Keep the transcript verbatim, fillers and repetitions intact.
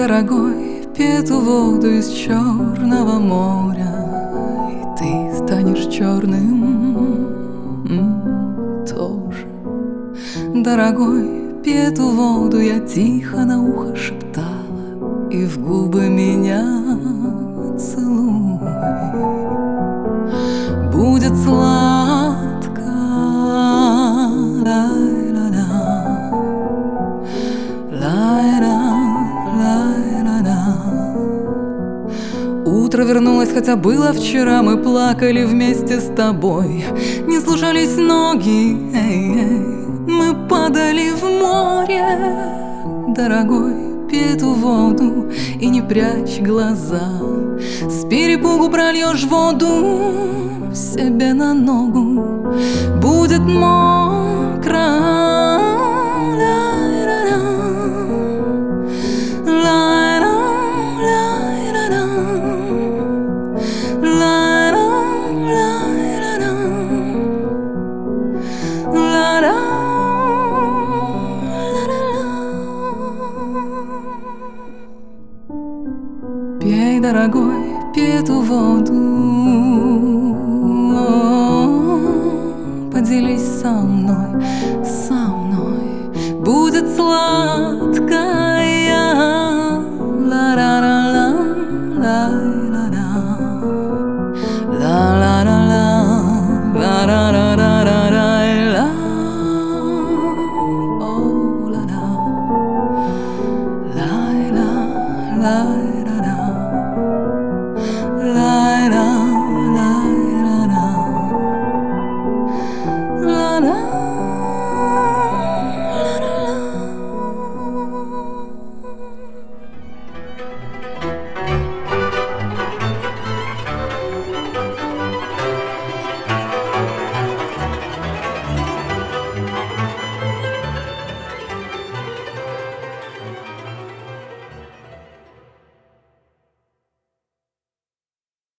дорогой, пей эту воду из черного моря, и ты станешь черным м, тоже. Дорогой, пей эту воду, я тихо на ухо шептала, и в губы меня целуй. Будет сладко, лай-ла-ла, лай-ла, лай-ла-ла. Утро вернулось, хотя было вчера. Мы плакали вместе с тобой, не слушались ноги, эй-эй. Мы падали в море. Дорогой, пей эту воду и не прячь глаза. С перепугу прольешь воду себе на ногу, будет мокро. Лай-ла-ла, лай-ла, лай-ла-ла, лай-ла, лай-ла-ла, ла-ла, ла-ла-ла. Пей, дорогой, пей эту воду, поделись со мной, со мной. Будет сладко.